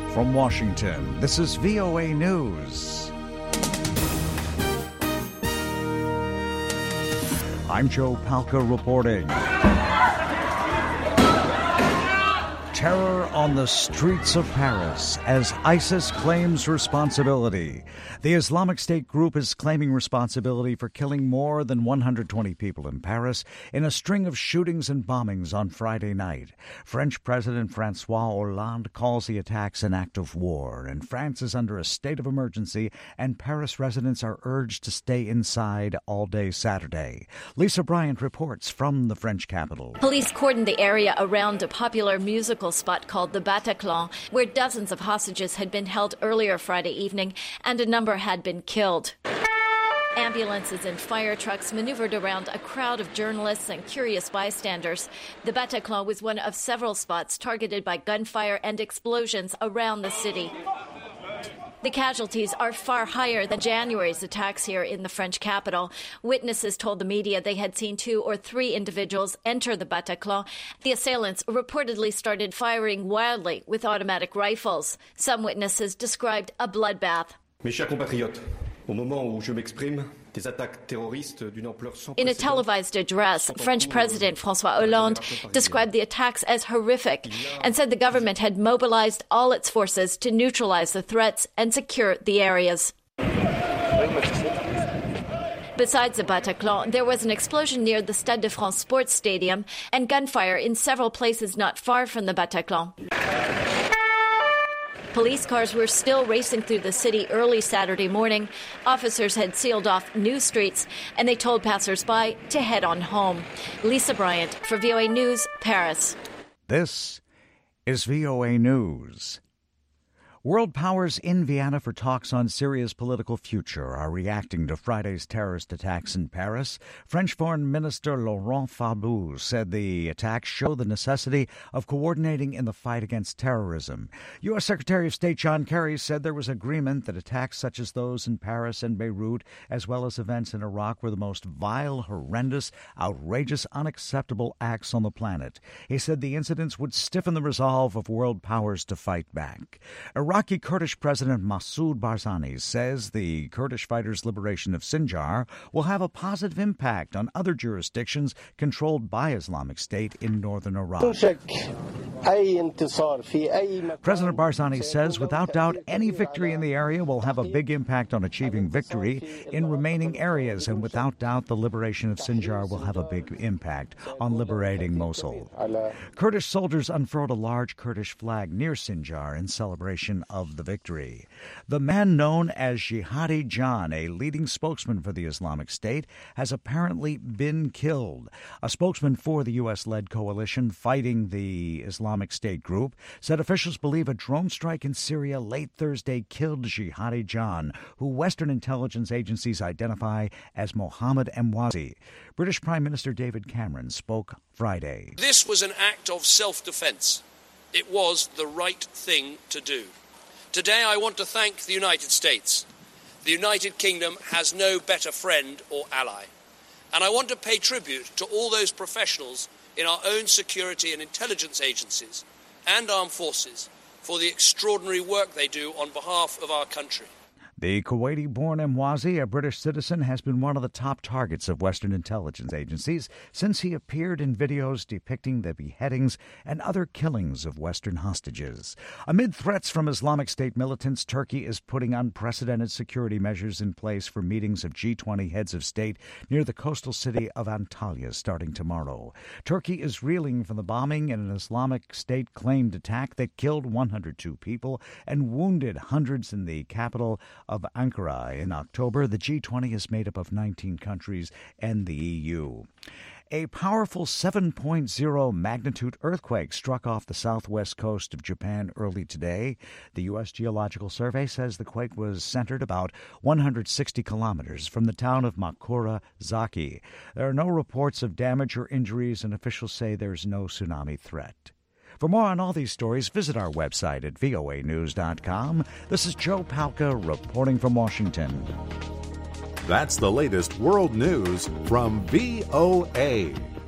From Washington, this is VOA News. I'm Joe Palca reporting. Terror on the streets of Paris as ISIS claims responsibility. The Islamic State group is claiming responsibility for killing more than 120 people in Paris in a string of shootings and bombings on Friday night. French President François Hollande calls the attacks an act of war, and France is under a state of emergency, and Paris residents are urged to stay inside all day Saturday. Lisa Bryant reports from the French capital. Police cordoned the area around a popular musical spot called the Bataclan, where dozens of hostages had been held earlier Friday evening and a number had been killed. Ambulances and fire trucks maneuvered around a crowd of journalists and curious bystanders. The Bataclan was one of several spots targeted by gunfire and explosions around the city. The casualties are far higher than January's attacks here in the French capital. Witnesses told the media they had seen 2 or 3 individuals enter the Bataclan. The assailants reportedly started firing wildly with automatic rifles. Some witnesses described a bloodbath. Mes chers compatriotes, au moment où je m'exprime, des attaques terroristes d'une ampleur sans précédent. In a televised address, French President François Hollande described the attacks as horrific and said the government had mobilized all its forces to neutralize the threats and secure the areas. Besides the Bataclan, there was an explosion near the Stade de France sports stadium and gunfire in several places not far from the Bataclan. Police cars were still racing through the city early Saturday morning. Officers had sealed off new streets, and they told passers-by to head on home. Lisa Bryant for VOA News, Paris. This is VOA News. World powers in Vienna for talks on Syria's political future are reacting to Friday's terrorist attacks in Paris. French Foreign Minister Laurent Fabius said the attacks show the necessity of coordinating in the fight against terrorism. U.S. Secretary of State John Kerry said there was agreement that attacks such as those in Paris and Beirut, as well as events in Iraq, were the most vile, horrendous, outrageous, unacceptable acts on the planet. He said the incidents would stiffen the resolve of world powers to fight back. Iraqi Kurdish President Masoud Barzani says the Kurdish fighters' liberation of Sinjar will have a positive impact on other jurisdictions controlled by Islamic State in northern Iraq. President Barzani says, without doubt, any victory in the area will have a big impact on achieving victory in remaining areas, and without doubt, the liberation of Sinjar will have a big impact on liberating Mosul. Kurdish soldiers unfurled a large Kurdish flag near Sinjar in celebration of the victory. The man known as Jihadi John, a leading spokesman for the Islamic State, has apparently been killed. A spokesman for the U.S.-led coalition fighting the Islamic State group said officials believe a drone strike in Syria late Thursday killed Jihadi John, who Western intelligence agencies identify as Mohammed Emwazi. British Prime Minister David Cameron spoke Friday. This was an act of self-defense. It was the right thing to do. Today I want to thank the United States. The United Kingdom has no better friend or ally. And I want to pay tribute to all those professionals in our own security and intelligence agencies and armed forces for the extraordinary work they do on behalf of our country. The Kuwaiti-born Emwazi, a British citizen, has been one of the top targets of Western intelligence agencies since he appeared in videos depicting the beheadings and other killings of Western hostages. Amid threats from Islamic State militants, Turkey is putting unprecedented security measures in place for meetings of G20 heads of state near the coastal city of Antalya starting tomorrow. Turkey is reeling from the bombing in an Islamic State-claimed attack that killed 102 people and wounded hundreds in the capital of Ankara in October. The G20 is made up of 19 countries and the EU. A powerful 7.0 magnitude earthquake struck off the southwest coast of Japan early today. The U.S. Geological Survey says the quake was centered about 160 kilometers from the town of Makura Zaki. There are no reports of damage or injuries, and officials say there's no tsunami threat. For more on all these stories, visit our website at voanews.com. This is Joe Palca reporting from Washington. That's the latest world news from VOA.